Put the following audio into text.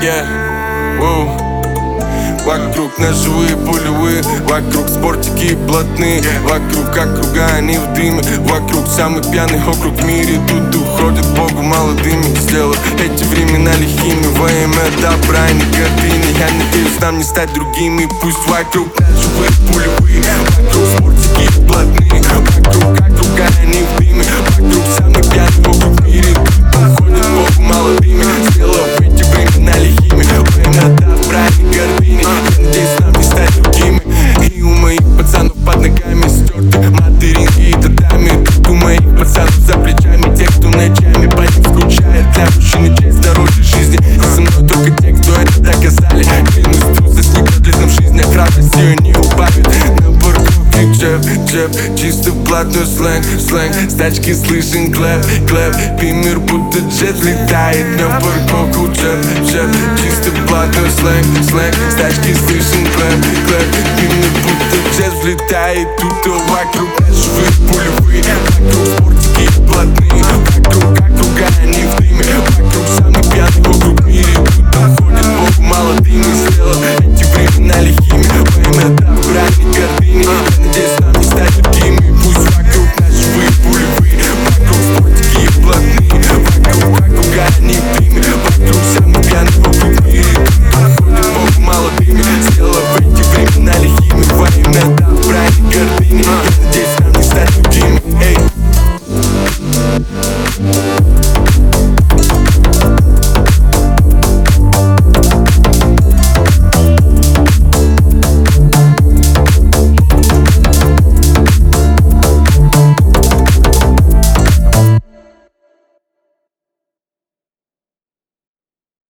Вокруг ножевые пулевые, вокруг спортики блатные, вокруг округа, они в дыме, вокруг самый пьяный округ в мире. Тут уходят Богу молодыми, сделав эти времена лихими во имя добра и не гордыни. Я надеюсь нам не стать другими. Пусть вокруг ножевые пулевые, вокруг спортики блатные, вокруг округа, они в дыме, вокруг самый пьяный округ в мире. Тут уходят Богу молодыми, сделав эти времена лихими во имя добра и не гордыни. Надеюсь, нам не стать другими. И у моих пацанов под ногами стерты материнки и татами. Тут у моих пацанов за плечами те, кто ночами по ним скучает. Для мужчины честь дороже жизни, и со мной только те, кто это доказали. Клянусь, трусость не продлит нам жизнь, а храбрость ее не убавит. На парковке джеб, чисто блатной сленг. С тачки слышен клэп, Пимер будто джет летает. На парковку джеб, чисто блатной сленг. С тачки слышен клэп, Пимер будто джет взлетает. Тут вокруг ножевые пулевые, вокруг спортики блатные, вокруг округа, они в дыме,